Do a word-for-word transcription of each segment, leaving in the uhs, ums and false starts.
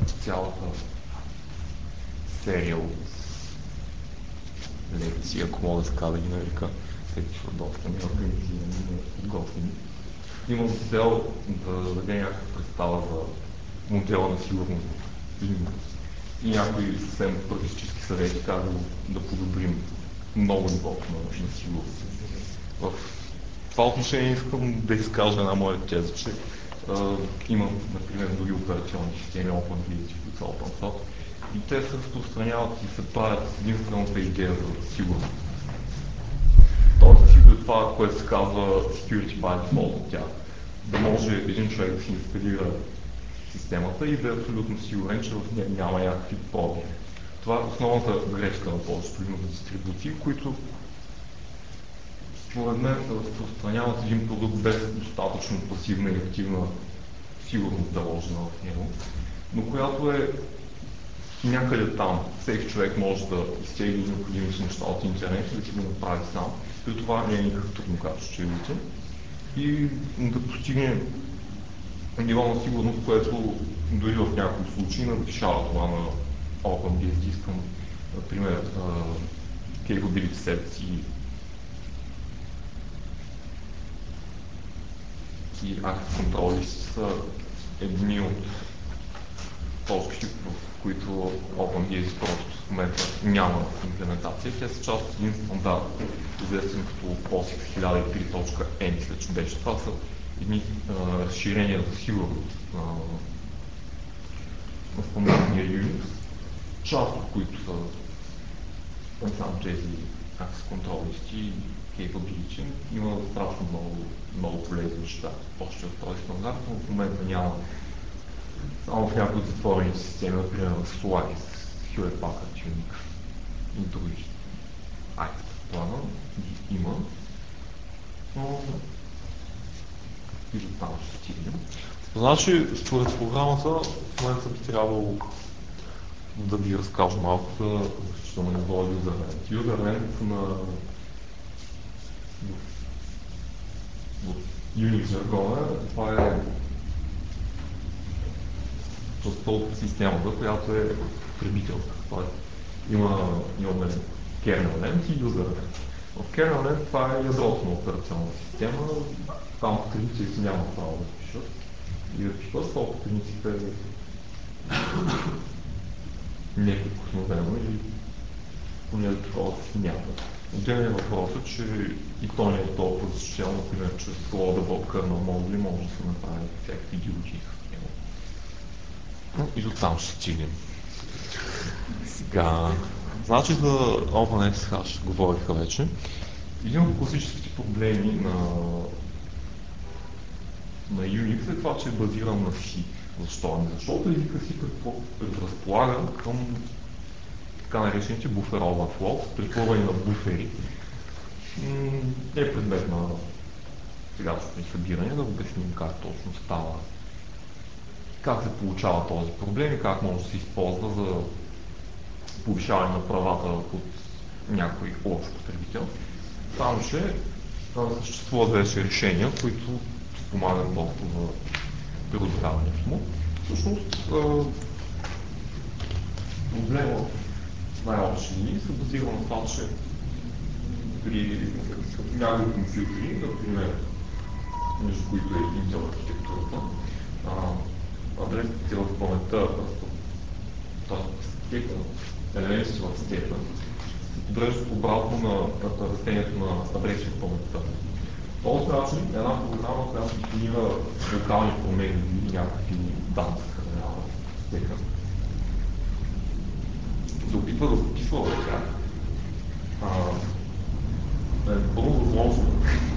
цялата серия от лекции, ако мога да ска да ги нарека, тъй като са доста неорганизирани и подготвени. Имам цел да даде някаква представа за модела на сигурност в Linux и някои съвсем практически съвети как да, да подобрим много нивото на, на сигурност. В това отношение искам да изкажа една моя теза, че Uh, има, например, други операционни системи, OpenBSD, които са open source, и те се разпространяват и се правят с единствената идея за сигурност. Тоест, това, което се казва security by default от тях, да може един човек да си инсталира системата и да е абсолютно сигурен, че в нея няма някакви пробиви. Това е основната грешка на повечето Linux дистрибуции, които според мен се разпространяват един продукт без достатъчно пасивна и активна сигурност заложена в него, но която е някъде там. Всеки човек може да изтегли необходимите неща от интернет и да си го направи сам. При това не е никакъв трудно, както ще видите. И да постигне ниво на сигурност, което дори в някои случаи надвишава това на OpenBSD. Искам, например, Capability Sets и и Active Control са едни от точки, в които OpenBSD просто в момента няма имплементация. Те са част от един стандарт, известен като POSIX хиляда и три точка е, мисля, че беше. Това са едни а, разширения за сигурност на, на стандартния Unix, част от които са не само тези Access Control и Capability. Има страшно много, много полезни неща още от този стандарт, но в момента няма. Само в някои затворени системи, например в Solaris, Hewlett Packard Unix и други. Ай, плана има, но и до там ще стигнем. Значи, според програмата, в момента би трябвало да ви разкажа малко за защита на ниво юзернет. Юзернет на в Unix жаргона, това е частта от системата, която е потребителска. Тоест, има, имаме kernel-length и user-length. В kernel-length това е ядрото на операционна система, там потребителите няма право да пишат и да пишат, това по принцип е неприкосновено или поне да такова се смята. Отделен е въпросът, че и то не е толкова защитено, например, чрез loadable kernel модули може да се направи всякакви идиотии с него. Но и до там ще стигнем. Сега, значи за OpenSSH говориха вече. Един от класическите проблеми на, на Unix е това, че е базиран на C. Защо? Защото езика си предразполага към така наречените буфер overflow, припълване на буфери. Не е предмет на сегашното ни събиране, да обясним как точно става, как се получава този проблем и как може да се използва за повишаване на правата от някой общ потребител. Само че съществуват вече решения, които спомагат доста за преодоляването му. Всъщност, проблема в най-общи линии се базира на това, че при някои компютри, например, между които е Intel архитектурата, адресите в паметта, елементите в стека, се подреждат обратно на растението на адреси в паметта. По този начин една програма, която дефинира локални промени или някакви данни се съхранява в стека, се опитва да записва в тях. Е напълно възможно.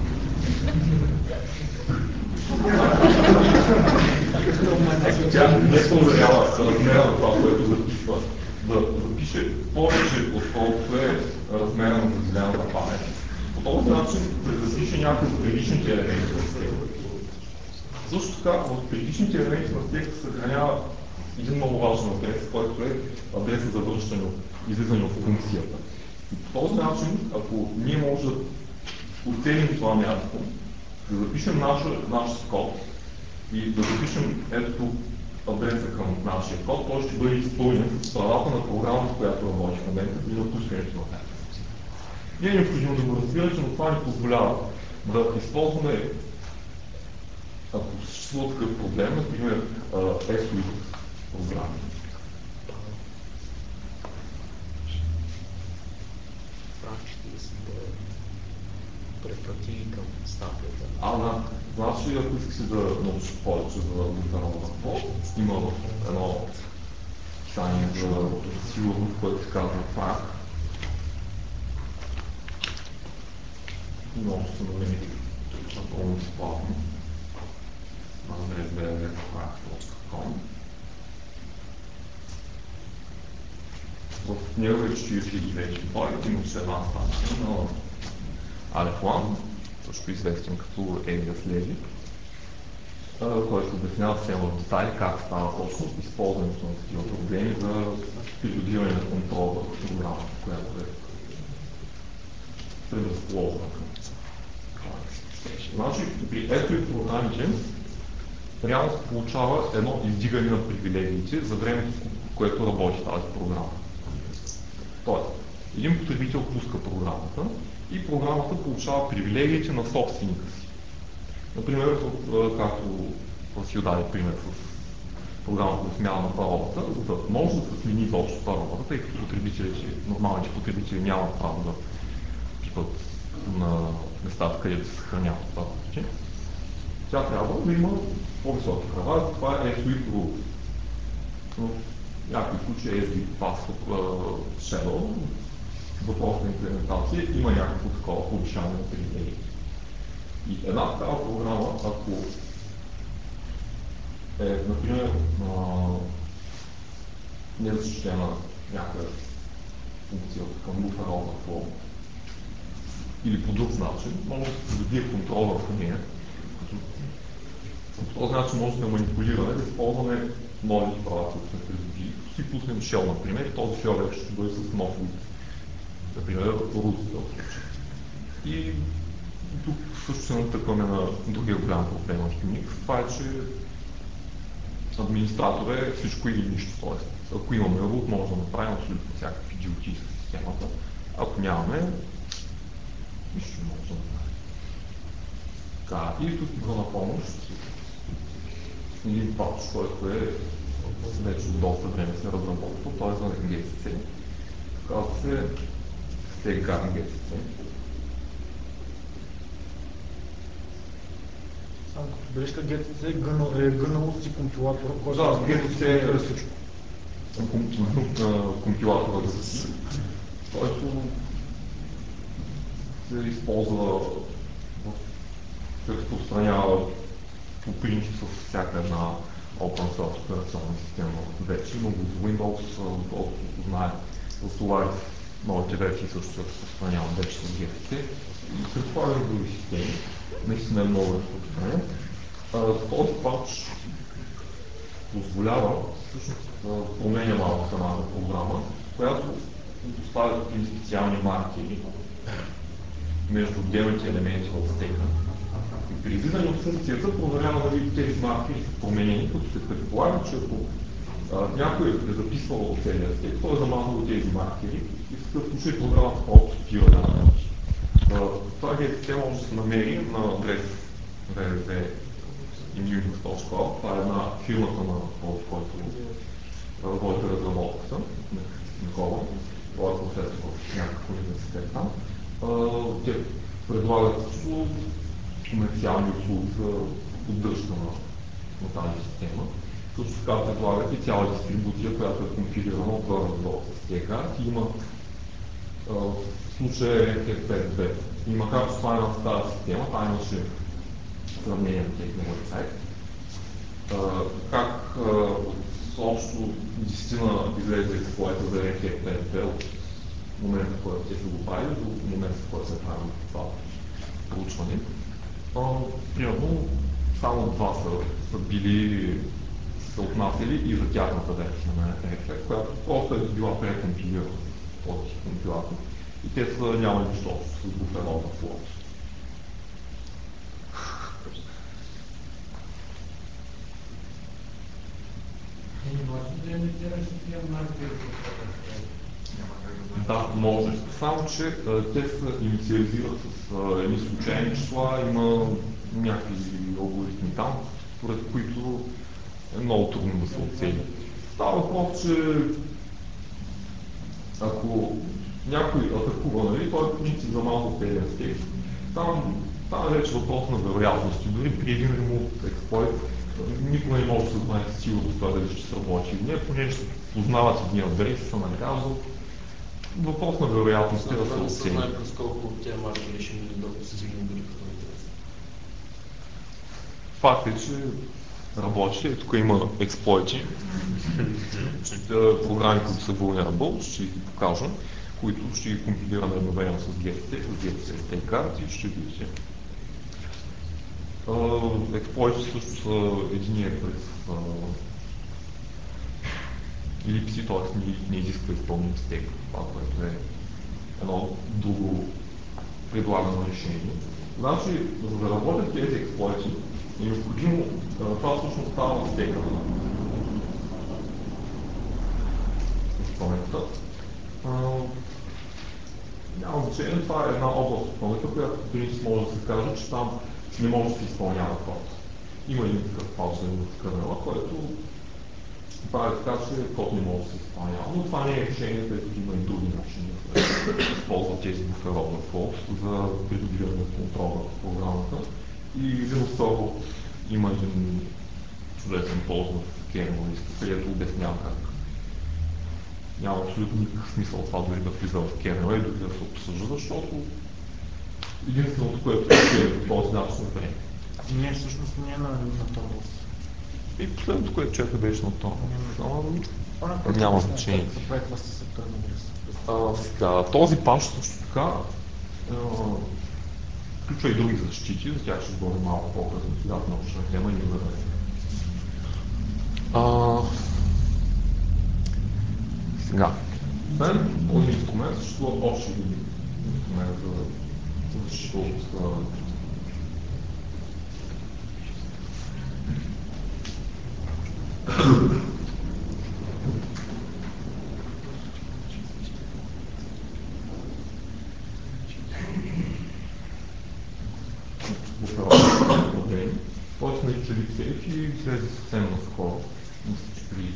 Тя не проверява размера на това, което записва, да запише повече, отколкото е размера на разделената памет. По този начин да запише някои от предишните елементи на стека. Също така, в предишните елементи на стека се съхранява един много важен адрес, който е адреса за връщане, излизане от функцията. И по този начин, ако ние може да оценим това място, да запишем наш код и да запишем ето тук адреса към нашия код, той ще бъде изпълнен с правата на програмата, която работи в момента при напускането на тази функция. Не е необходимо да го разбирате, но това ни позволява да използваме, ако съществува такъв проблем, например ес ю програми. Практиките си да препрати към статията. А, да. Значи, ако искаш да научиш повече за буферова флот, има едно писание за сигурност, което се казва фрак. И може да се намери напълно безплатно на адрес double-u double-u double-u точка фрак точка ком. В неговия четиридесет и девети байт имаше една статия на Алеф Лан, също известен като Alias Levy, който обяснява съвсем в детайли как става точно използването на такива проблеми за придобиване на контрол върху програмата, която е предразположена към това. Значи, при ето и програмите реално се получава едно издигане на привилегиите за времето, в което работи тази програма. Тоест, един потребител пуска програмата и програмата получава привилегиите на собственика си. Например, както си даде пример с програмата за смяна на паролата, за да може да се смени изобщо паролата, тъй като потребителите, нормалните потребители нямат право да пипат на местата, където се съхраняват паролите. Тя трябва да има по-високи права, това е ес ю Pro. Но в някои случаи ес ю Shadow, въпросна имплементация, има някакво такова повишаване на привилегии. И една такава програма, ако е, например, незащитена някаква функция към буфер overflow или по друг начин, може да се придобие контрол върху нея. По този начин може да манипулираме, да използваме новите права, които сме придобили. Като си пуснем shell, например, и този shell вече ще бъде с нов вид. Например, root в случай. И тук също се натъкваме на другия голям проблем в Unix. Това е, че администратор е всичко или нищо. Тоест, ако имаме root, може да направим абсолютно всякакви идиотии с системата. Ако нямаме, нищо не може да направим. Така, и тук идва на помощ един патч, който е вече от доста време се разработва, т.е. за джи си си. Казва се Safeguard джи си си. Само като бележка джи си си е гънало си компилатора, който да, джи си си е всичко. Компилатора за си, който се използва, се разпространява по принцип с всяка една open source операционна система вече, но за Windows, доколкото знаят, за Solaris новите версии също се разпространяват вече с джи си си и предполагам други системи, наистина е много разпространен. Този патч позволява всъщност да променя малко самата програма, която поставя такива специални маркери между отделните елементи в стека. И при излизане от функцията проверява дали тези маркери са променени, като се предполага, че ако а, някой е записвал целия стек, той е замазал тези маркери и в такъв случай програмата просто спира да работи. Това джи си си може да се намери на адрес double-u double-u double-u точка inunix точка org. Това е една фирмата на този, който работи разработката на Никола. Това е професор в някакъв университет там. Те предлагат също комерциални услуги за поддръжка на, на тази система. Също така предлагат и цяла дистрибуция, която е компилирана от горе-долу с Safeguard и има в случая Red Hat пет две. И макар че това е една стара система, това имаше сравнение на техния вебсайт, как от общо десетина излезе експлойта за Red Hat пет две от момента, в който те са го правили, до момента, в който се е правили това проучване. Примерно, само два са, са били, се отнасяли и за тяхната версия на Red Hat, която просто е била прекомпилирана от компилатор и те са нямали нищо общо с буфер overflow. да емитираш тия марки Да, може. Само, че а, те се инициализират с а, едни случайни числа, има някакви алгоритми там, според които е много трудно да се оцели. Става въпрос, че ако някой атакува, нали, той е принцип за малко пейлен стейк. Там, там е вече въпрос на вероятности. Дори при един ремонт експлойт никога не може да се знае със сигурност това дали ще сработи или не, понеже се познават едни адреси, са нагаждат. Въпрос на вероятности да се оцени. Не се знае през колко от тия маркери ще мине да се стигне до Факт е, че работи. Тук има експлойти, програми, които са vulnerable, ще ги покажа, които ще ги компилираме едновременно с джи ес ти, с джи ес ти карти и ще видите. Експлойти също са единия през липси, т.е. не изисква изпълним стек, това, което е едно друго предлагано решение. Значи, за да работят тези експлойти, е необходимо, това всъщност става в стека на паметта. Няма значение, това е една област от паметта, която по принцип може да се каже, че там не може да се изпълнява код. Има един такъв паузен в кърнела, който прави така, че код не може да се изпълнява. Но това не е решение, тъй като има и други начини да се използват тези буферовна флоу за придобиване на контрол върху програмата. И Linux Server има един чудесен полз в kernel листа, където обяснявам как. Няма абсолютно никакъв смисъл това дори да влиза в kernel и дори да се обсъжда, защото единственото, което е по този начин е време. Не, всъщност не е на, на Торвалдс. И последното, което чета беше на Торвалдс. Няма значение. Да, този паш също така включва и други защити, за тях ще говорим малко по-късно, сега в научна тема и не за Сега, освен този инструмент съществуват още един инструмент за защита от проблеми. Тоест на Ичелик Сейф и излезе съвсем наскоро. Мисля, че при...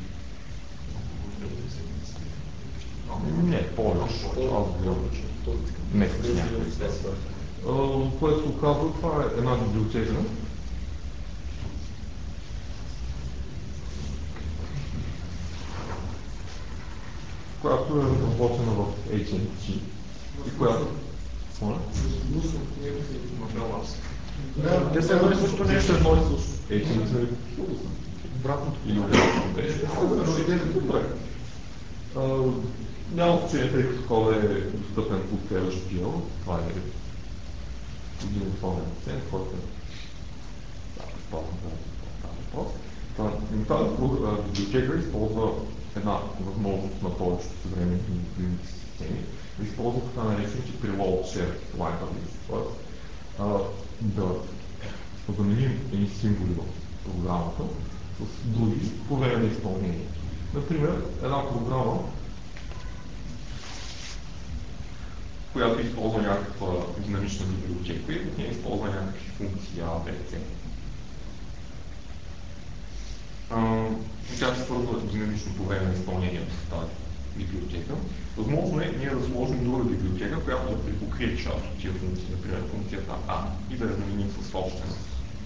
Не, повече. Аз гледам месец някакъв. Което се оказва, това е една библиотека, която е разработена в ейч ен ти и която... Моля? Да, те са едно и също нещо. Едно и също. ейч ен ти нали купил да съм? Обратното. Или обратно беше. Добре. Няма значение, тъй като кода е достъпен по PHDL. Това е един отворен цент, който е... Да, предполагам да е въпрос. Тази библиотека използва една възможност на повечето съвременни Linux системи да използва така наречените preload share libraries, т.е. да заменим едни символи в програмата с други по време на изпълнението. Например, една програма, която използва някаква динамична библиотека и не използва някакви функции А, Б, С. Тя се свързва динамично по време на изпълнението с тази библиотека. Възможно е ние да сложим друга библиотека, която да припокрие част от тия функции, например функцията А, и да я заменим със собственост.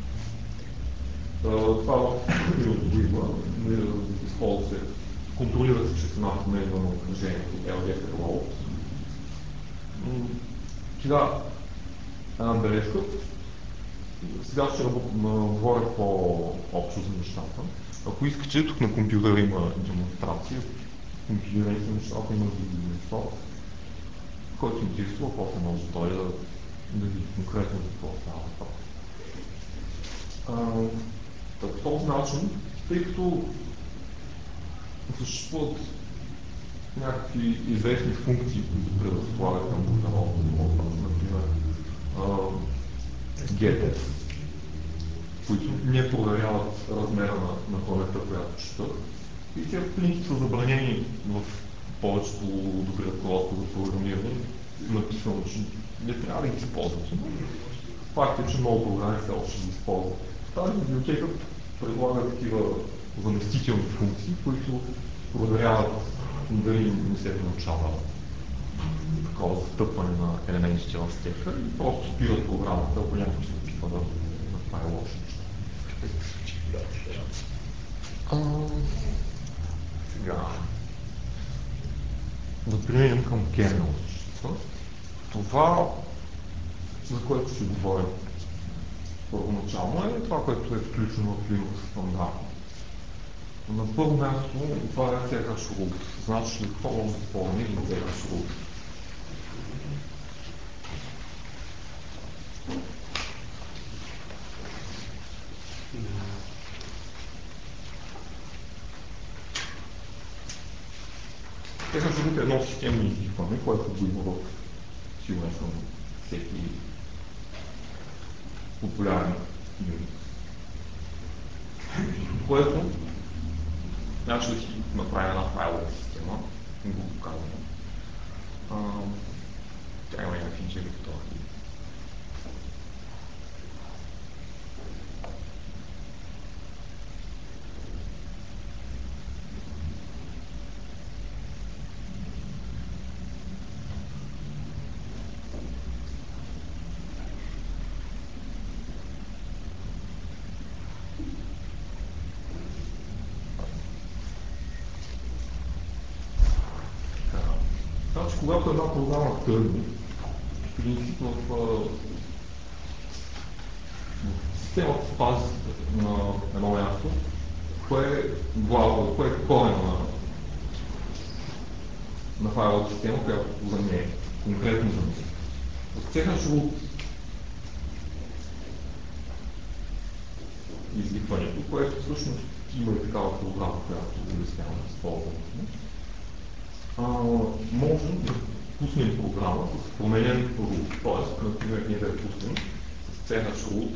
Това в приложението го има, използва се, контролира се чрез една команда на отражението ел ди Preload. Сега една бележка. Сега ще говоря по-общо за нещата. Ако искате, тук на компютъра има демонстрация. Компилирани са нещата, има видео, който интересува, после може той да, да види конкретно за какво става въпрос. По този начин, тъй като съществуват някакви известни функции, които предразполагат към буферовата флоу, например get, които не проверяват размера на, на паметта, която четат. И те в принцип са забранени в повечето добри ръководства за програмиране. Написано, че не трябва да ги използвате. Факт е, че много програми все още ги използват. Тази библиотека предлага такива заместителни функции, които проверяват дали не се получава такова застъпване на елементите в стека и просто спират програмата, ако някой се опитва да направи лошо неща. Сега да преминем към кернел защита. Това, за което ще говорим първоначално, е това, което е включено в Linux стандарт. На първо място, това е C Hash root. Значи ли какво може да използваме един C Hash root? C Hash root е едно системно изискване, което го има в сигурен съм всеки популярен Unix. Което значи да си направим една файлова система, не го показвам. Тя има някакви директори. Значи, когато една програма тръгне, в принцип в, в системата се пази на едно място, кое е главно, кое е корена на, на файловата система, която за нея е конкретно за нея. В C Hash root извикването, което всъщност има и такава програма, която обяснява да използването. Можем да пуснем програма с променен root, т.е. например ние да я пуснем с C Hash root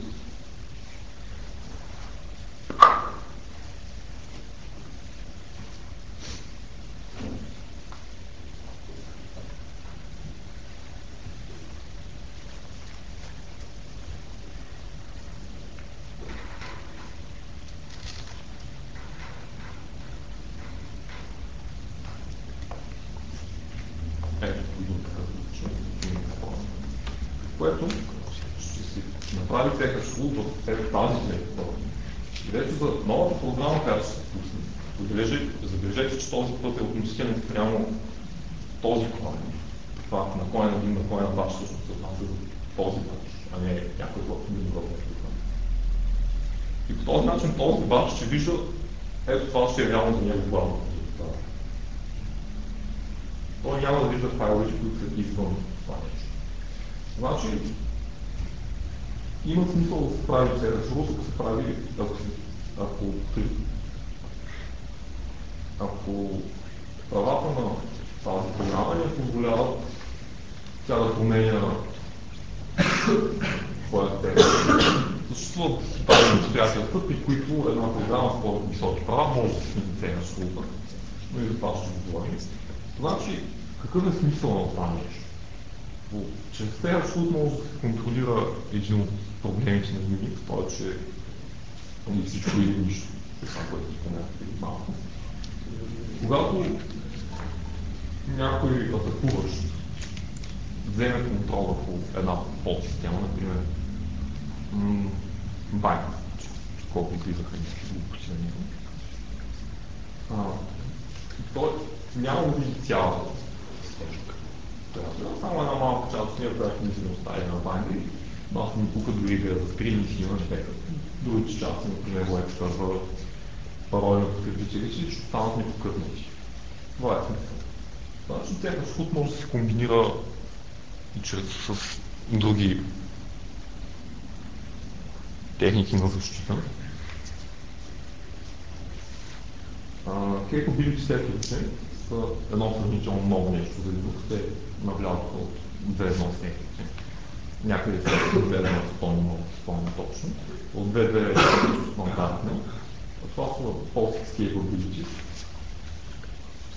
което ще си направи C Hash root в тази директория. Където за новата програма, която ще се пусне, забележете, че този път е относително спрямо този корен. Това на корен един, на корен баш всъщност се отнася за този баш, а не някой друг нещо. И по този начин този баш ще вижда, ето това ще е реално за него главно. Той няма да вижда файловете, които са извън това нещо. Значи, има смисъл да се прави C Hash root, ако се прави, ако, ако, ако правата на тази програма не позволяват тя да променя своя текст. Съществуват дадени обстоятелства, при които една програма с по-високи права може да се смени C Hash root, но и за това ще го говорим. Значи, какъв е смисъл на това нещо? Чрез C Hash root може да се контролира един от проблемите на Unix, това е, че не всичко или нищо, това, което споменах преди малко. Когато някой атакуващ вземе контрол върху една подсистема, например байт, колко излизаха ниски глупости на него, той няма да види цялата стежка. Само една малка част от нея, която ми се остави на байнери, аз ми пука дори да я заскрим и си имаш бекъп. Другите части, например, web server, пароли на потребителите, ще станат непокътнати. Това е смисъл. Значи C Hash root може да се комбинира и чрез с други техники на защита. Capability setтерите са едно сравнително ново нещо за Linux. Те навлязоха от две точка едно сеттерите. Някъде са две точка едно спомня, спомня точно. От две точка две е стандартно. Това са POSIX Capabilities,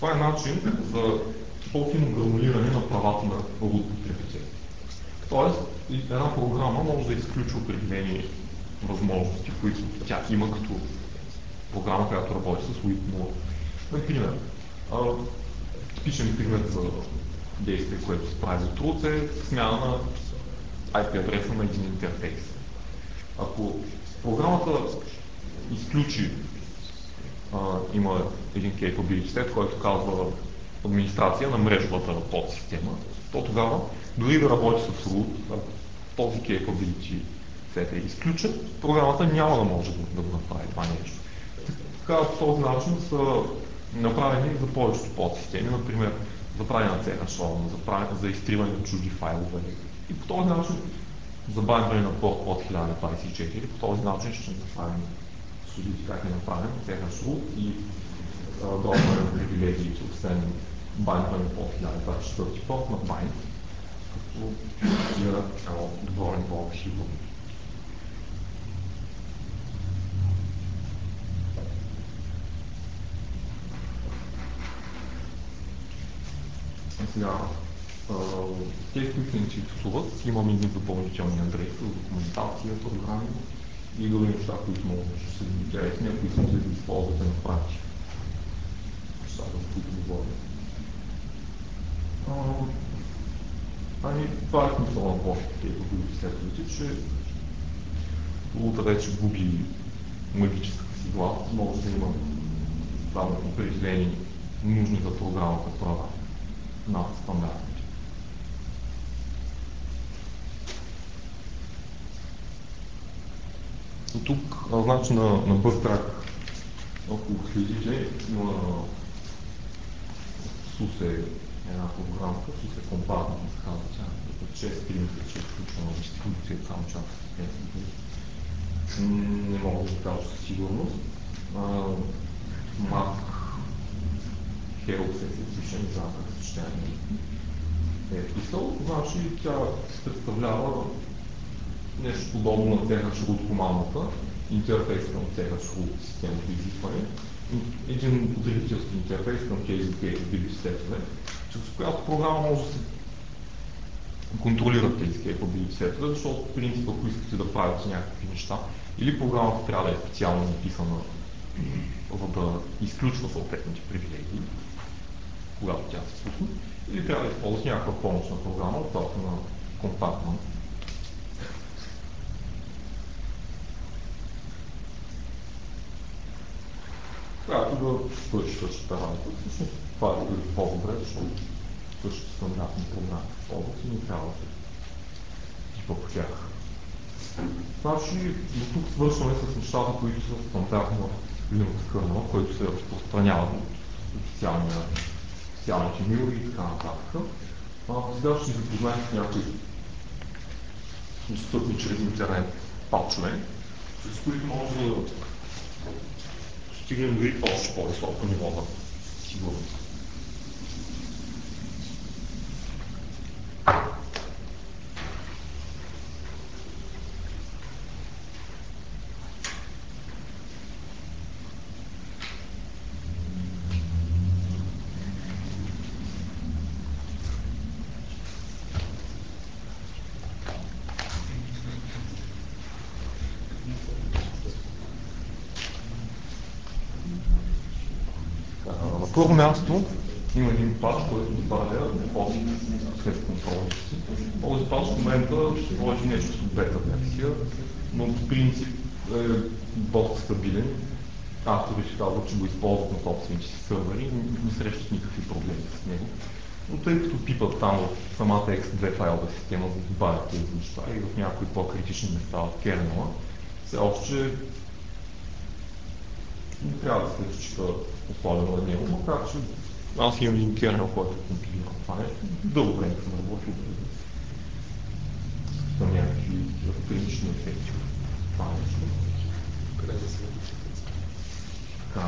Това е начин за по-фино гранулиране на правата на root потребители. Тоест, една програма може да изключи определени възможности, които тя има като програма, която работи с root нула. Например, типичен пример за действие, което се прави от root е смяна на ай пи адреса на един интерфейс. Ако програмата изключи, а, има един capability set, който казва администрация на мрежовата подсистема, то тогава, дори да работи с root, този capability set е изключен, програмата няма да може да, да го направи това нещо. Така по този начин са направени за повечето подсистеми, например за правене на C H R, за, за изтриване на чужди файлове. И по този начин забавяне на порт от хиляда двадесет и четири, по този начин ще направим судите как е направен C H root и дропване на привилегиите, освен байндване под хиляда двадесет и четвърти порт на байнд, като стига едно добро ниво в сигурност. Сега, тези, които се интересуват, имаме едни допълнителни адреси за документация, програми и други неща, които могат да са интересни, ако искате да използвате на практика. Нещата, за които говорим. Ами, това е смисъл на площите, които сетвате, че Лута вече губи магическата си глас, може да има само определени нужни за програмата права на стандартните. И тук, значи на, на BuzTrack, ако следите, има SUSE една програмка, SUSE Compartment, казва тя, като шест стримите, че е включвана в дистрибуцията, само част от тези. Не мога да кажа със сигурност. Mac Heroes Execution, за как съчетание е писал, значи тя представлява нещо подобно на C H root командата, интерфейс към C H root системното изискване, един потребителски интерфейс към тези capability сетове, чрез която програма може да се контролира тези capability сетове, защото в принцип, ако искате да правите някакви неща, или програмата трябва да е специално написана, за да изключва съответните привилегии, когато тя се пусне, или трябва да използвате някаква помощна програма от сорта на Compartment. Която да свърши същата работа. Всъщност това е да е по-добре, защото същите стандартни програми използват и не трябва да се типа по тях. Значи, до тук свършваме с нещата, които са стандартни в Linux kernel, които се разпространяват от официалните мирови и така нататък. Сега ще ви запознаем с някои достъпни чрез интернет патчове, с които може да стигнем дори още по-високо ниво на сигурност. На първо място има един патч, който добавя POSIX след контролите си. Този патч в момента ще сложи нещо с бета версия, но по принцип е доста стабилен. Авторите казват, че го използват на собствените си сървъри и не срещат никакви проблеми с него. Но тъй като пипат там в самата екс две файлова система, за да добавят тези неща и в някои по-критични места от кернела, все още не трябва да се разчита особено на него, макар че аз имам един кернел, който компилира това нещо. Дълго време съм работил преди с някакви странични ефекти от това нещо. Къде да се Така.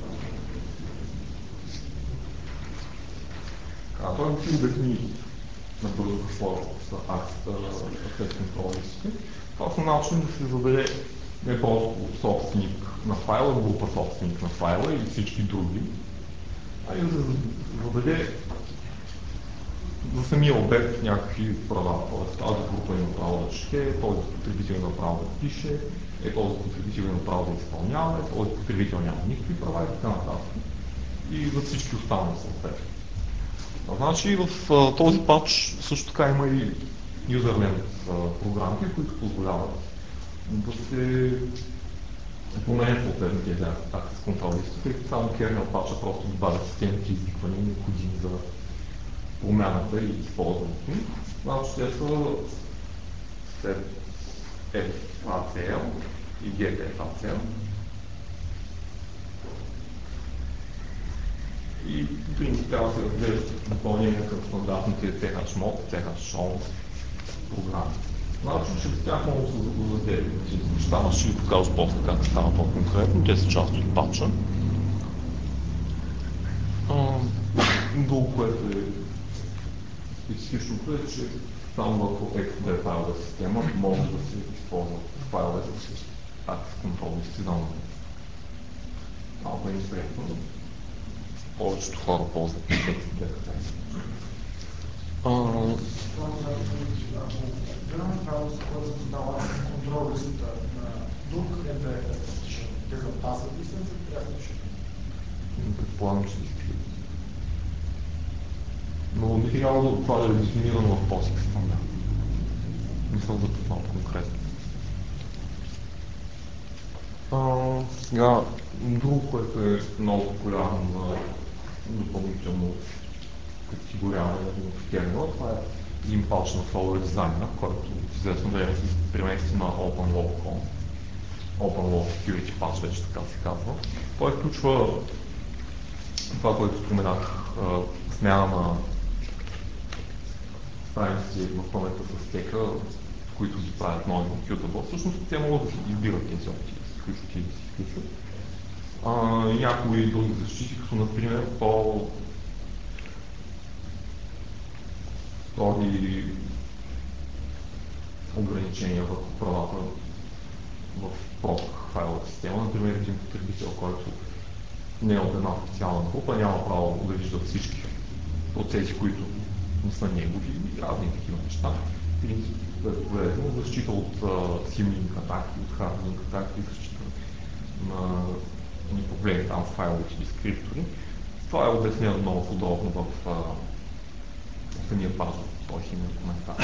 А той ще обясни набързо какво са access control листите. Това са начин да се зададе не просто собственик на файла, група собственик на файла и всички други, а и да се зададе за самия обект някакви права. Тоест тази група има право да чете, този потребител има право да пише, е този потребител има право да изпълнява, е този потребител няма никакви права и така нататък. И за всички останали съответно. Значи в а, този патч също така има и юзерленд програмки, които позволяват да се променят съответно тези access control листи, тъй като само kernel патча просто добавя системните изисквания, необходими за промяната и използването им. Значи те са след еф ей си ел и get еф ей си ел. И принцип трябва да се разглеждат допълнение към стандартните си ейч мод, си ейч он програми. Значи, че с тях може да се запознаете тези неща, аз ще ви покажа после как става по-конкретно, те са част от патча. Друго, което е специфичното е, че само върху екс ди файлова система може да се използват файлове с access control листи за момент. Малко е интересно. Повечето хора ползват екс ди. Гледам файлове, с който създава контрол листа на друг ен ди еф partition, те запазват ли се за трябва да пишат? Предполагам, че се изкриват. Но би трябвало това да е дефинирано в POSIX стандарт. Мисля за това конкретно. А, сега, друго, което е много популярно за допълнително категоряване в kernel, това е един патч на Solar Designer, който в известно време се премести на OpenWall точка ком. OpenWall Security Patch вече така се казва. Той включва това, което споменах, смяна на страници в паметта с стека, които ги правят нови computable. Всъщност те могат да си избират тези опции, да се включват или да си включват. И някои други защити, като например по строги ограничения върху правата в прок файлова система. Например, един потребител, който не е от една официална група, няма право да вижда всички процеси, които не са негови и разни такива неща. Принцип е полезно, защита от симлинк атаки, от хардлинк атаки, защита на проблеми там с файловите дескриптори. Това е обяснено много подробно в самия пач в този химен коментар.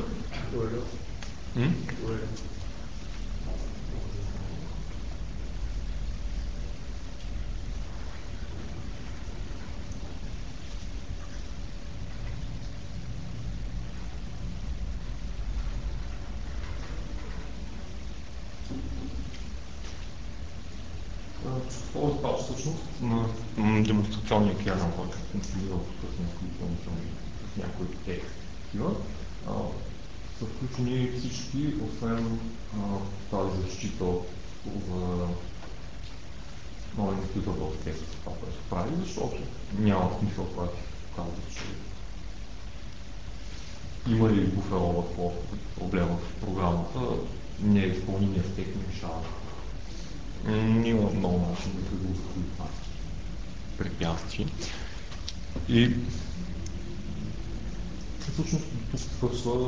Този пач всъщност на демонстрационния kernel, който е конфигурирал с някои допълнителни, с някои текст такива, са включени всички, освен тази защита за нови computable текст, това, което прави, защото няма смисъл, когато казва, че има ли буферова проблема в програмата, не е изпълнения стек не решава. Има много начин да се гласува това препятствие. И всъщност тук свършва,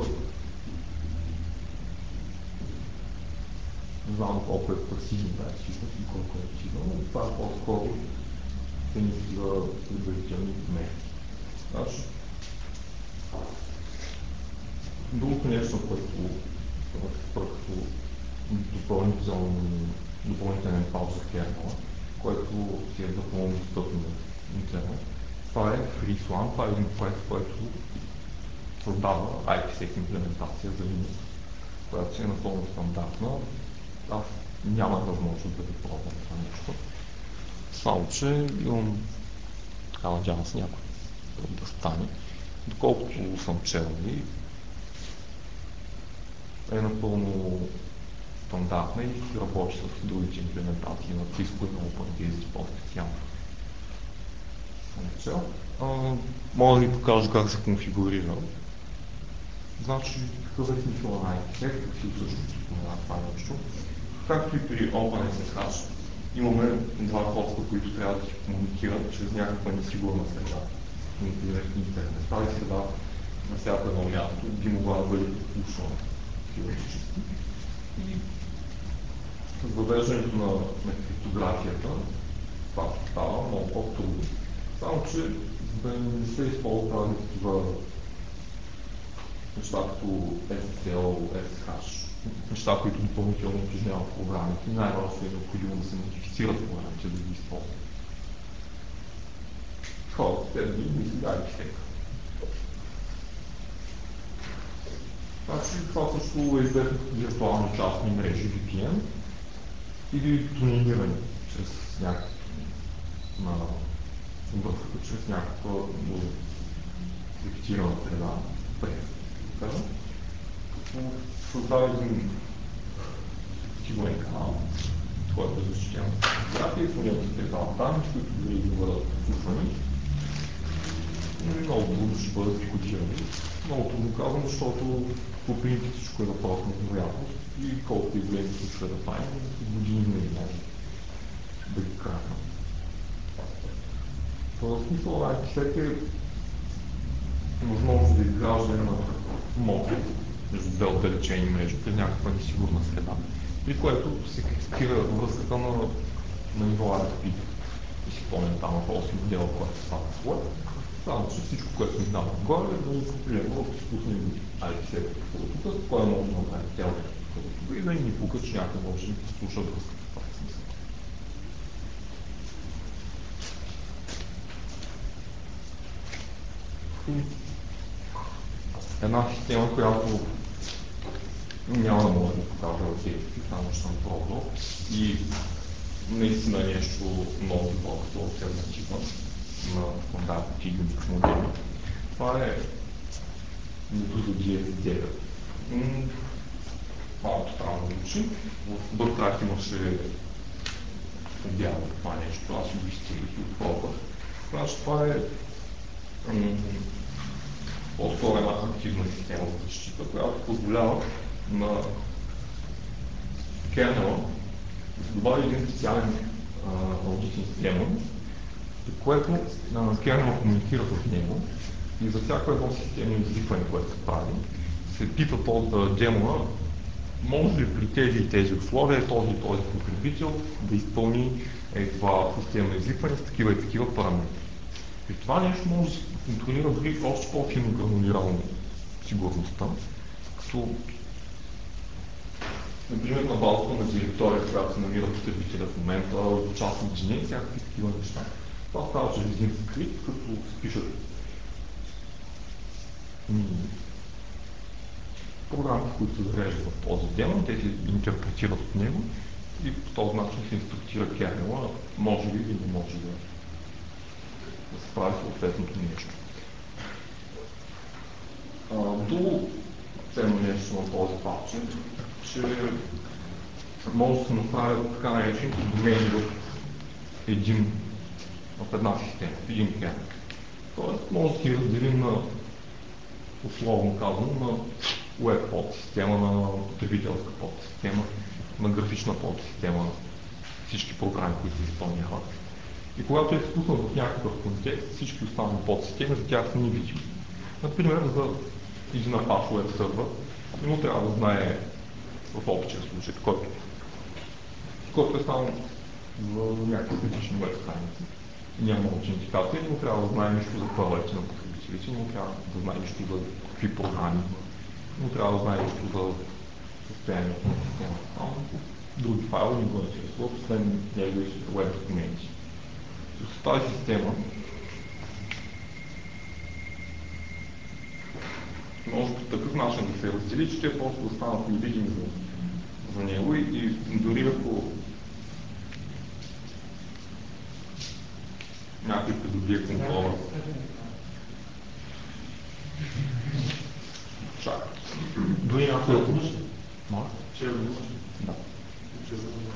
не знам колко е пресижен тази чизма и колко е чизма, но това е по-скоро тенисти за предварителни мерки. Значи, другото нещо, което като допълнителен пач за kernel, който си е напълно достъпен на интернет. Това е FreeSWAN, това е един проект, който създава ай пи сек имплементация за Linux, която си е напълно стандартна. Аз нямах възможност да ви пробвам това нещо. Само, че имам, така надявам се някой да стане. Доколкото съм чел и е напълно стандартна и си работи с другите имплементации на Cisco и на OpenBSD по-специално. Мога да ви покажа как се конфигурира. Значи, какъв е смисъл на ай пи сек, си всъщност спомена това нещо. Както и при OpenSSH, имаме два хоста, които трябва да си комуникират чрез някаква несигурна среда. Например, интернет. Тази среда на всяко едно място би могла да бъде подслушвана теоретически. И с въвеждането на, на криптографията това става много по-трудно. Само че да не се използва такива неща като ес ес ел, ес ес ейч, неща, които допълнително утежняват програмите. Най-важно е необходимо да се модифицират програмите, да ги използват. Хората, те да ги мисли ай пи сек. Значи това също е известно като виртуални частни мрежи, ви пи ен, или тунелиране чрез някаква на връзката, чрез някаква модифицирана среда, през, да кажем, като създава един сигурен канал, който е защитен от фотография и в него се притават данни, които дори да бъдат подслушвани. Много трудно ще бъдат декодирани. Много трудно казвам, защото по принцип всичко е въпрос на вероятност и колкото и големи случаи да правим, години не може да ги кракнем. В смисъл на ай пи сек е възможност за изграждане на модул между две отдалечени мрежи при някаква несигурна среда, при което се криптира връзката на, на ниво ар ес пи. И си спомням там на този модел, който става с Web. Само че всичко, което ми дава отгоре, е да примерно да спуснем ай пи сек тук, кой е може да направи цялото тук и да ни пука, че някой може да ни послуша връзката. Това е смисъл. Една система, която няма да може да покажа ефекти, само че съм пробвал и наистина е нещо много добро като алтернатива на стандартните Unix модели. Това е Medusa джи ес девет. Малко странно звучи. В Бъртрак имаше обява това нещо, аз си го изцелих и отпробвах. Значи това е по-скоро една активна система за защита, която позволява на кернела да се добави един специален аудитен демон, при което кернела комуникира с него и за всяко едно системно иззипване, което се прави, се пита този демона, може ли при тези и тези условия този и този потребител да изпълни е, това системно иззипване с такива и такива параметри. При това нещо може да се контролира дори още по-финно гранулирано сигурността, като например на базата на директория, която се намира потребителя в момента, частни джини, всякакви такива неща. Това става чрез един скрипт, като се пишат програмите, които се зареждат в този демон, те се интерпретират от него и по този начин се инструктира кернела, може ли или не може да, да се прави съответното нещо. Друго ценно нещо на този патч, че може да се направят така наречените домени в един, в една система, в един кернел. Тоест може да си разделим на, условно казано, на web подсистема, на потребителска подсистема, на графична подсистема, всички програми, които се изпълняват. И когато е спуснат в някакъв контекст, всички останали подсистеми за тях са невидими. Например, за един Apache Web Server, но трябва да знае в общия случай, който, който е само за някакви специфични web страници. Няма аутентикация, но трябва да знае нищо за правилата на потребителите, но трябва да знае нищо за какви програми, но трябва да знае нищо за състоянието на системата. Само други файли не го интересуват, освен неговите web документи. С тази система може по такъв начин да се раздели, че те просто да станат невидими за, за него и, и дори ако някой придобие контрола. Чакай. Дори някой ако... Може? Че е възможно. Да. Че е възможно.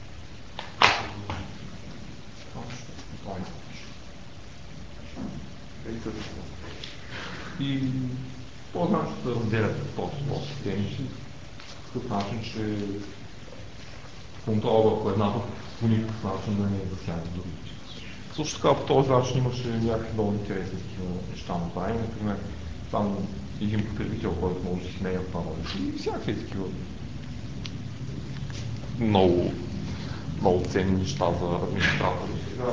Това е. И По този начин се разделят този системи си, по такъв начин, че контрол върху едната по никакъв начин да не е засягат другите. Също така по този начин имаше някакви много интересни неща направени. Например, там един потребител, който може да си сменя паролите и всякакви такива много, много ценни неща за администратори. Сега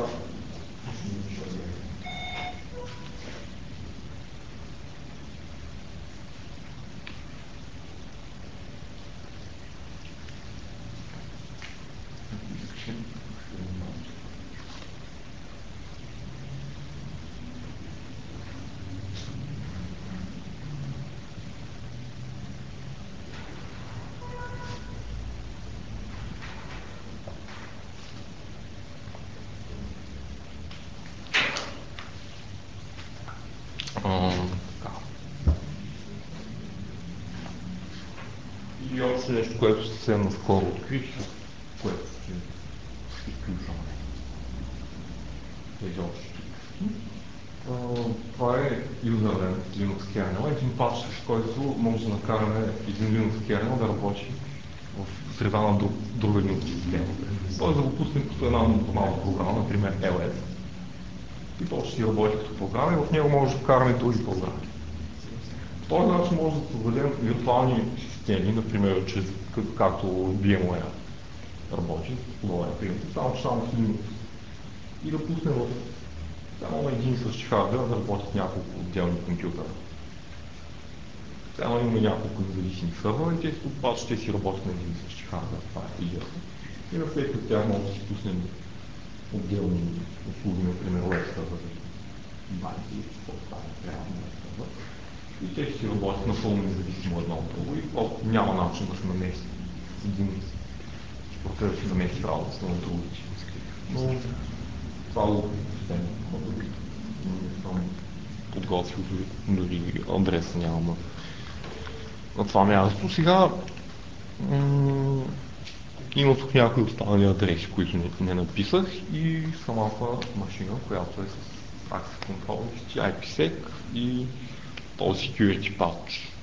и още нещо, което съвсем наскоро открих, което ще изключваме тези общи приказки. Това е юзерен Linux kernel, един патч, с който може да накараме един Linux kernel да работи в среда на друг, друга Linux система. Тоест да го пуснем като една нормална програма, например ел ес. И то ще си работи като програма и в него може да вкараме други програми. По този начин може да създадем виртуални системи, например, чрез, както VMware работи, подобен принцип, само че само с Linux. И да пуснем в само на един и същи хардвер да работят няколко отделни компютъра. Само имаме няколко независими сървъра и те патч ще си работят на един и същи хардвер. Това е идеята. И на всеки от тях може да си пуснем отделни услуги, например web сервери, банки, каквото стане реално web сервер. И те ще си работят напълно независимо едно от друго и просто няма начин да се намеси с един процес да се намеси в работата на другите. Но това го съвсем не съм подготвил, дори адреса нямам на, на това място. Сега м- има тук някои останали адреси, които не, не написах и самата машина, която е с Access Control, ай пи сек и този Security Patch.